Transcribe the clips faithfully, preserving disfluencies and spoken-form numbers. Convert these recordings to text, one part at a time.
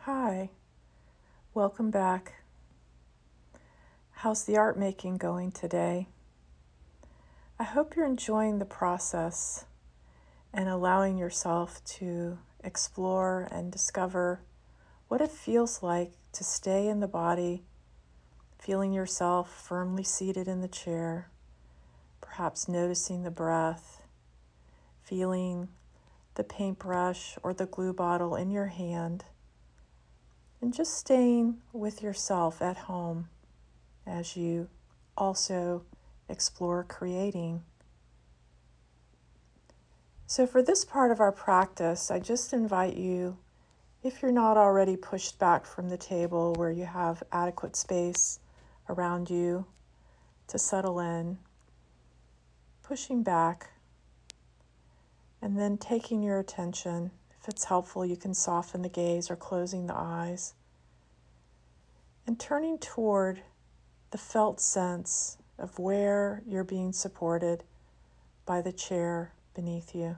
Hi, welcome back. How's the art making going today? I hope you're enjoying the process and allowing yourself to explore and discover what it feels like to stay in the body, feeling yourself firmly seated in the chair, perhaps noticing the breath, feeling the paintbrush or the glue bottle in your hand, and just staying with yourself at home as you also explore creating. So for this part of our practice, I just invite you, if you're not already pushed back from the table where you have adequate space around you, to settle in, pushing back, and then taking your attention. If it's helpful, you can soften the gaze or closing the eyes, and turning toward the felt sense of where you're being supported by the chair beneath you.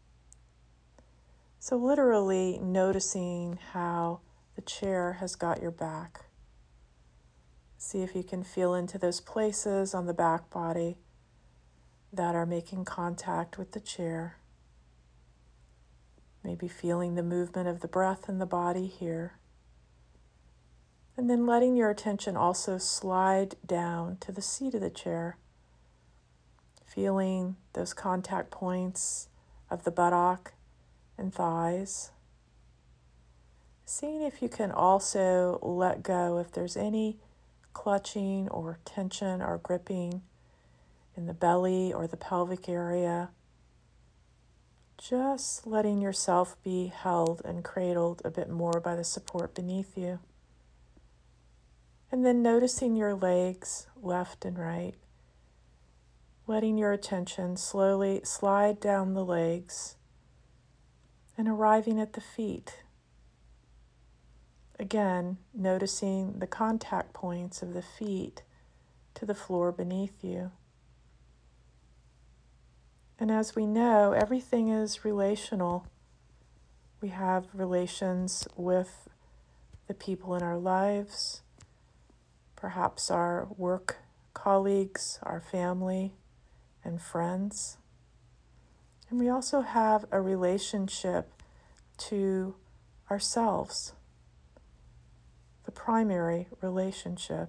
So literally noticing how the chair has got your back. See if you can feel into those places on the back body that are making contact with the chair. Maybe feeling the movement of the breath in the body here. And then letting your attention also slide down to the seat of the chair. Feeling those contact points of the buttock and thighs. Seeing if you can also let go if there's any clutching or tension or gripping in the belly or the pelvic area. Just letting yourself be held and cradled a bit more by the support beneath you. And then noticing your legs, left and right. Letting your attention slowly slide down the legs and arriving at the feet. Again, noticing the contact points of the feet to the floor beneath you. And as we know, everything is relational. We have relations with the people in our lives, perhaps our work colleagues, our family and friends. And we also have a relationship to ourselves, the primary relationship.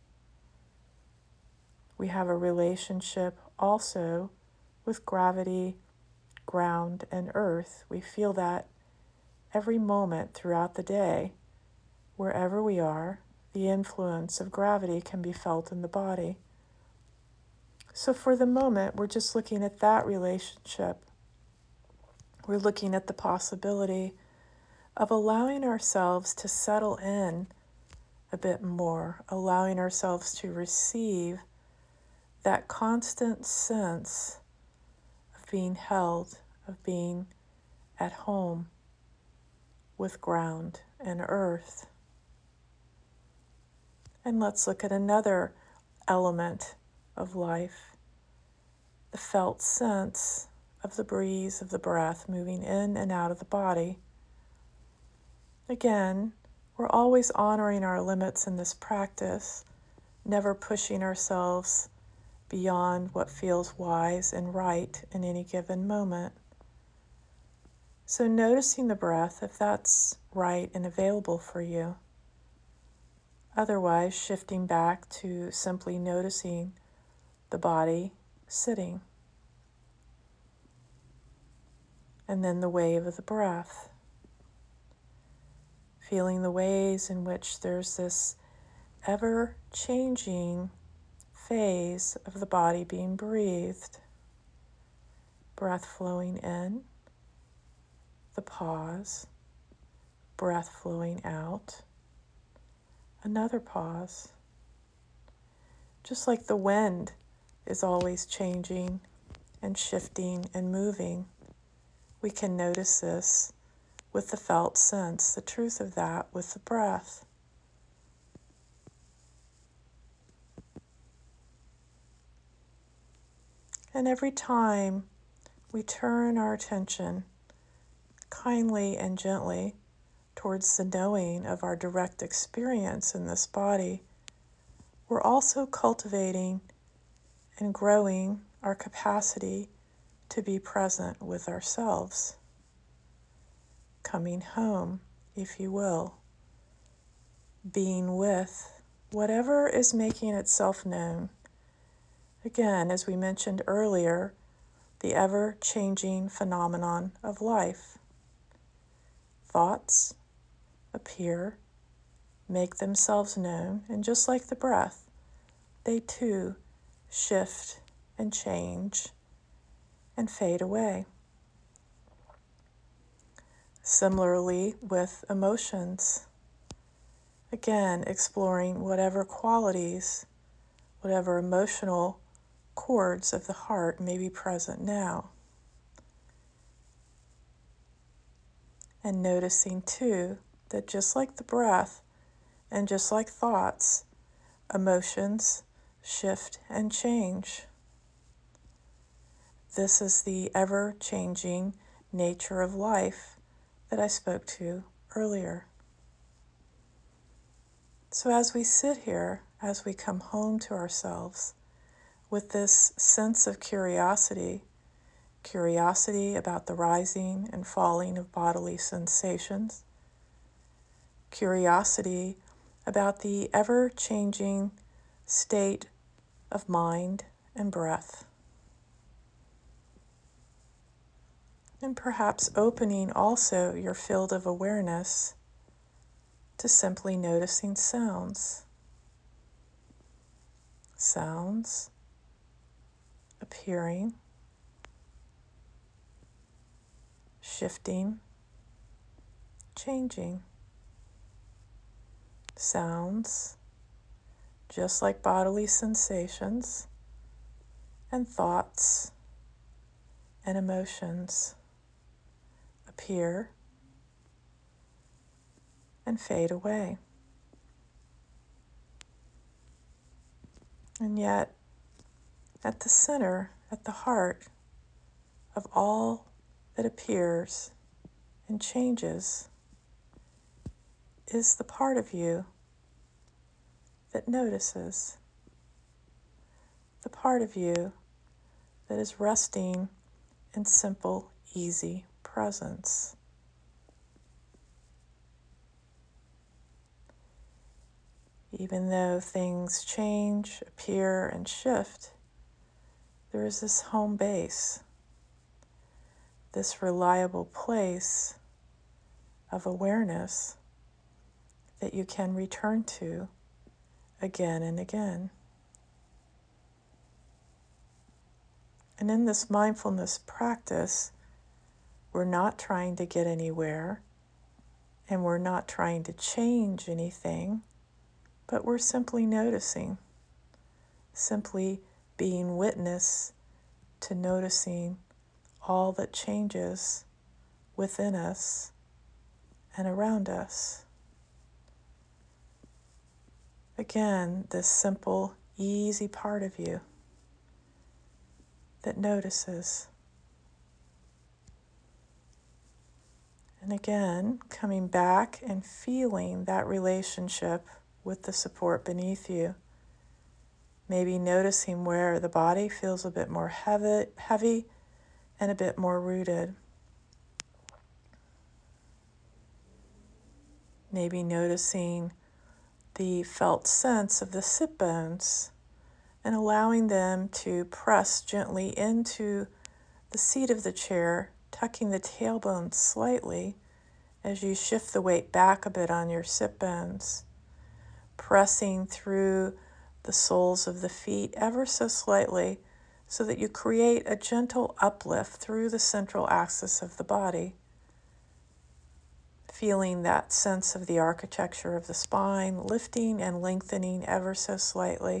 We have a relationship also with gravity, ground, and earth. We feel that every moment throughout the day, wherever we are, the influence of gravity can be felt in the body. So for the moment, we're just looking at that relationship. We're looking at the possibility of allowing ourselves to settle in a bit more, allowing ourselves to receive that constant sense of being held, of being at home with ground and earth. And let's look at another element of life, the felt sense of the breeze of the breath moving in and out of the body. Again, we're always honoring our limits in this practice, never pushing ourselves beyond what feels wise and right in any given moment. So noticing the breath, if that's right and available for you. Otherwise, shifting back to simply noticing the body sitting. And then the wave of the breath. Feeling the ways in which there's this ever-changing phase of the body being breathed. Breath flowing in, the pause, breath flowing out, another pause. Just like the wind is always changing and shifting and moving, we can notice this with the felt sense, the truth of that with the breath. And every time we turn our attention kindly and gently towards the knowing of our direct experience in this body, we're also cultivating and growing our capacity to be present with ourselves, coming home, if you will, being with whatever is making itself known. Again, as we mentioned earlier, the ever-changing phenomenon of life. Thoughts appear, make themselves known, and just like the breath, they too shift and change and fade away. Similarly with emotions, again, exploring whatever qualities, whatever emotional chords of the heart may be present now. And noticing too that just like the breath and just like thoughts, emotions shift and change. This is the ever-changing nature of life that I spoke to earlier. So as we sit here, as we come home to ourselves with this sense of curiosity, curiosity about the rising and falling of bodily sensations, curiosity about the ever-changing state of mind and breath, and perhaps opening also your field of awareness to simply noticing sounds. Sounds appearing, shifting, changing. Sounds, just like bodily sensations, and thoughts and emotions appear and fade away. And yet, at the center, at the heart of all that appears and changes is the part of you that notices, the part of you that is resting in simple, easy presence. Even though things change, appear, and shift, there is this home base, this reliable place of awareness that you can return to again and again. And in this mindfulness practice, we're not trying to get anywhere, and we're not trying to change anything, but we're simply noticing, simply being witness to noticing all that changes within us and around us. Again, this simple, easy part of you that notices. And again, coming back and feeling that relationship with the support beneath you. Maybe noticing where the body feels a bit more heavy, heavy and a bit more rooted. Maybe noticing the felt sense of the sit bones and allowing them to press gently into the seat of the chair, tucking the tailbone slightly as you shift the weight back a bit on your sit bones, pressing through the soles of the feet ever so slightly so that you create a gentle uplift through the central axis of the body. Feeling that sense of the architecture of the spine, lifting and lengthening ever so slightly,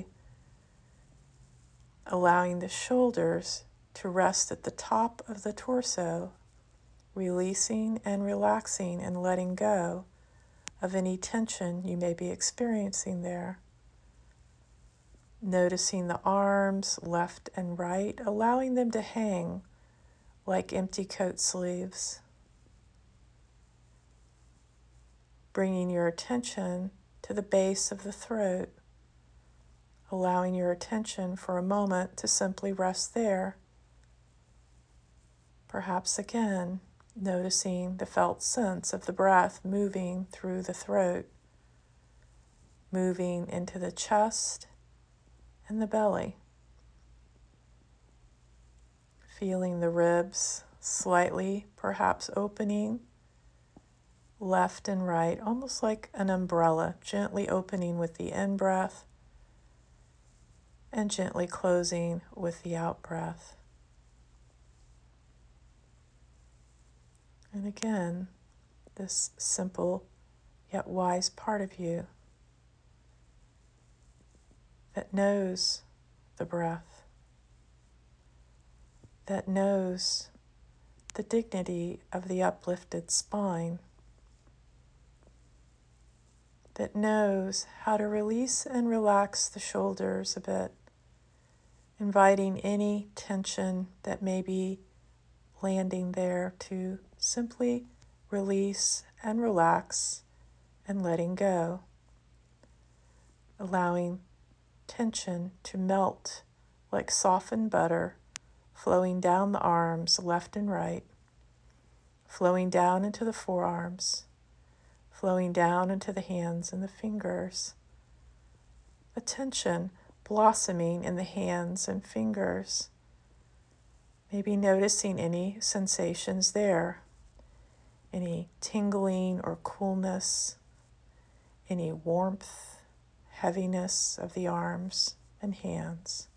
allowing the shoulders to rest at the top of the torso, releasing and relaxing and letting go of any tension you may be experiencing there. Noticing the arms, left and right, allowing them to hang like empty coat sleeves. bringing your attention to the base of the throat, allowing your attention for a moment to simply rest there. Perhaps again, noticing the felt sense of the breath moving through the throat, moving into the chest and the belly. Feeling the ribs slightly, perhaps opening left and right, almost like an umbrella, gently opening with the in-breath and gently closing with the out-breath. And again, this simple yet wise part of you that knows the breath, that knows the dignity of the uplifted spine, that knows how to release and relax the shoulders a bit, inviting any tension that may be landing there to simply release and relax and letting go, allowing tension to melt like softened butter, flowing down the arms left and right, flowing down into the forearms, flowing down into the hands and the fingers. A tension blossoming in the hands and fingers. Maybe noticing any sensations there, any tingling or coolness, any warmth, heaviness of the arms and hands.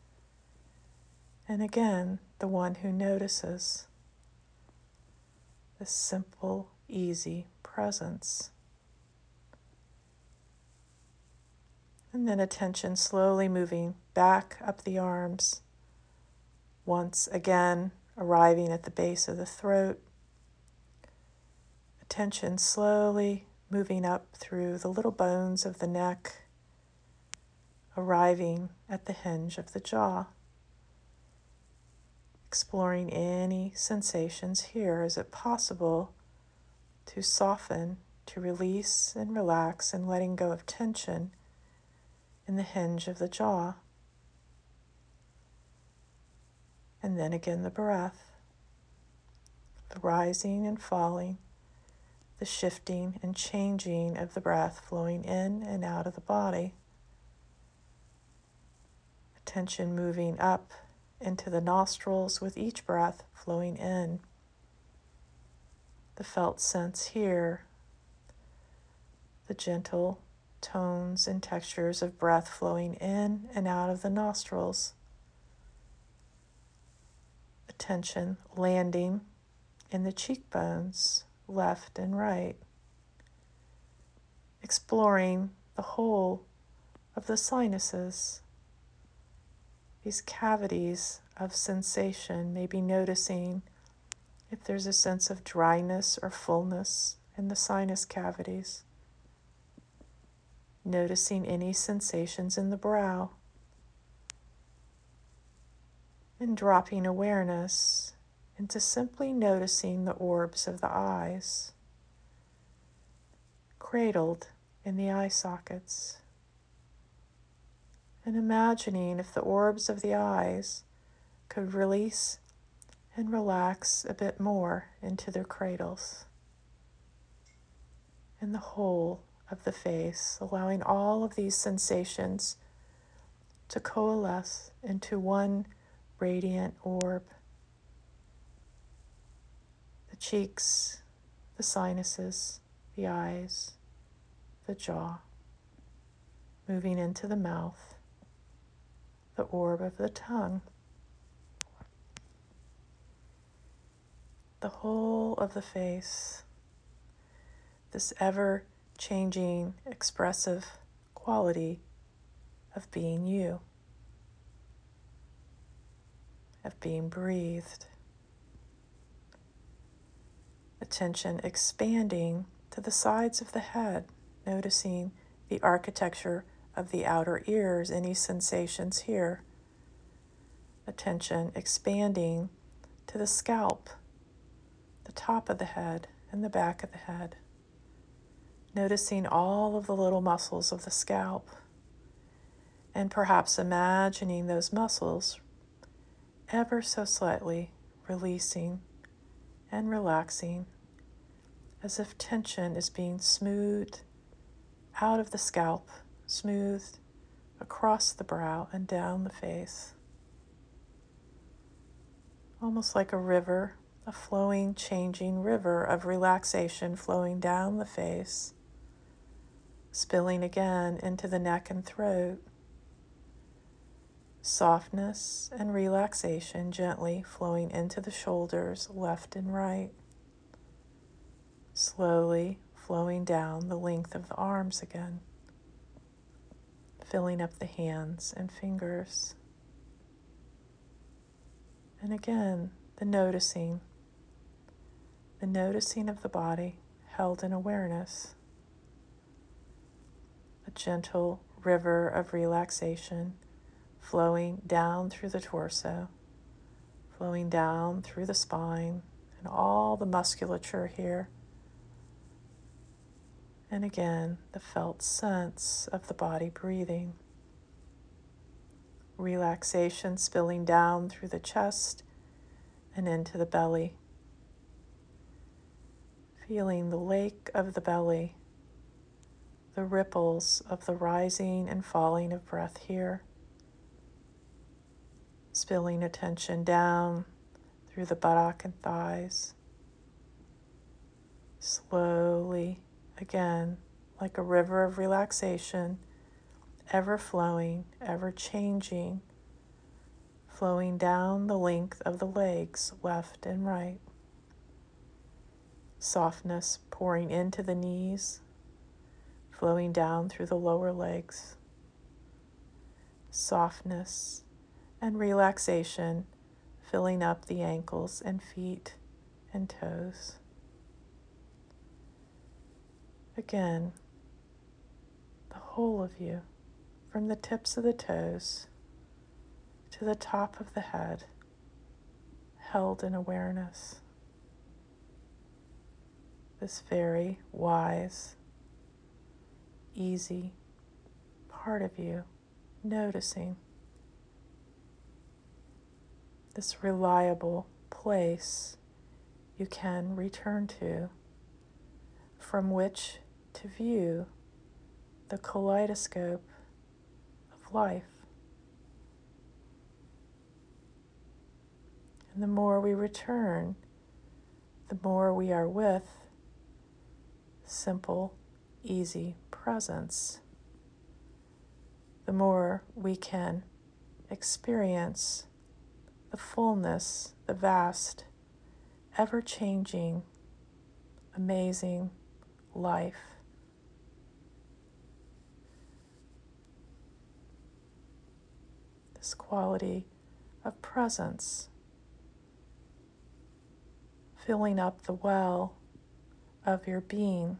And again, the one who notices this simple, easy presence. And then attention slowly moving back up the arms, once again arriving at the base of the throat. Attention slowly moving up through the little bones of the neck, arriving at the hinge of the jaw. Exploring any sensations here. Is it possible to soften, to release and relax, and letting go of tension in the hinge of the jaw? And then again the breath, the rising and falling, the shifting and changing of the breath flowing in and out of the body. Attention moving up into the nostrils with each breath flowing in. The felt sense here, the gentle tones and textures of breath flowing in and out of the nostrils. Attention landing in the cheekbones, left and right. Exploring the whole of the sinuses, these cavities of sensation, maybe noticing if there's a sense of dryness or fullness in the sinus cavities. Noticing any sensations in the brow. And dropping awareness into simply noticing the orbs of the eyes, cradled in the eye sockets. And imagining if the orbs of the eyes could release and relax a bit more into their cradles. And the whole of the face, allowing all of these sensations to coalesce into one radiant orb. The cheeks, the sinuses, the eyes, the jaw, moving into the mouth, the orb of the tongue, the whole of the face, this ever-changing, expressive quality of being you, of being breathed. Attention expanding to the sides of the head, noticing the architecture of the outer ears, any sensations here. Attention expanding to the scalp, the top of the head and the back of the head. noticing all of the little muscles of the scalp, and perhaps imagining those muscles ever so slightly releasing and relaxing, as if tension is being smoothed out of the scalp, smoothed across the brow and down the face. Almost like a river, a flowing, changing river of relaxation flowing down the face, spilling again into the neck and throat. Softness and relaxation gently flowing into the shoulders, left and right. Slowly flowing down the length of the arms again, filling up the hands and fingers. And again, the noticing, the noticing of the body held in awareness. A gentle river of relaxation flowing down through the torso, flowing down through the spine and all the musculature here. And again, the felt sense of the body breathing. Relaxation spilling down through the chest and into the belly. Feeling the lake of the belly, the ripples of the rising and falling of breath here. Spilling attention down through the buttock and thighs. Slowly, again, like a river of relaxation, ever flowing, ever changing, flowing down the length of the legs, left and right. Softness pouring into the knees, flowing down through the lower legs. Softness and relaxation filling up the ankles and feet and toes. Again, the whole of you, from the tips of the toes to the top of the head, held in awareness. This very wise, easy part of you noticing. This reliable place you can return to, from which to view the kaleidoscope of life. And the more we return, the more we are with simple, easy presence, the more we can experience the fullness, the vast, ever-changing, amazing life. This quality of presence, filling up the well of your being.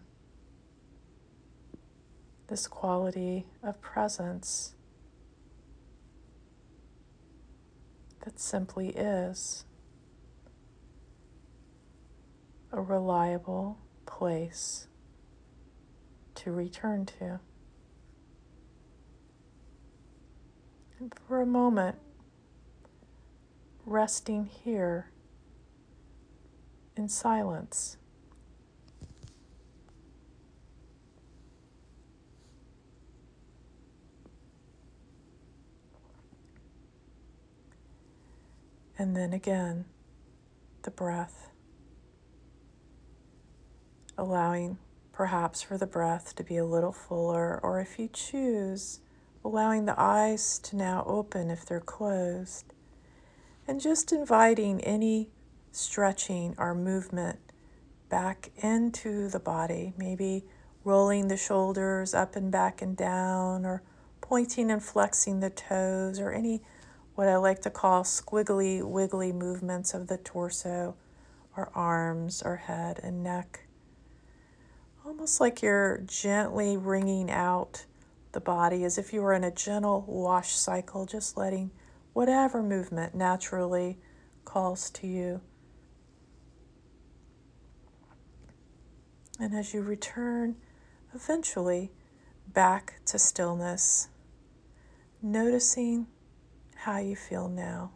This quality of presence that simply is a reliable place to return to. And for a moment, resting here in silence. And then again, the breath, allowing perhaps for the breath to be a little fuller, or if you choose, allowing the eyes to now open if they're closed, and just inviting any stretching or movement back into the body, maybe rolling the shoulders up and back and down, or pointing and flexing the toes, or any what I like to call squiggly, wiggly movements of the torso, or arms, or head and neck. Almost like you're gently wringing out the body as if you were in a gentle wash cycle, just letting whatever movement naturally calls to you. And as you return eventually back to stillness, noticing how you feel now.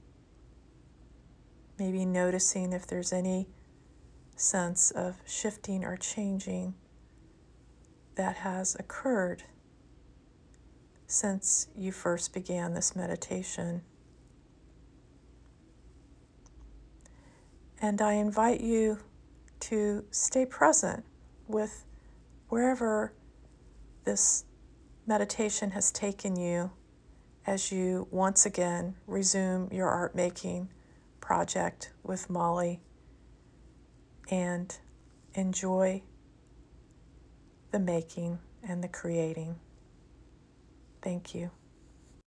Maybe noticing if there's any sense of shifting or changing that has occurred since you first began this meditation. And I invite you to stay present with wherever this meditation has taken you as you once again resume your art making project with Molly and enjoy the making and the creating. Thank you.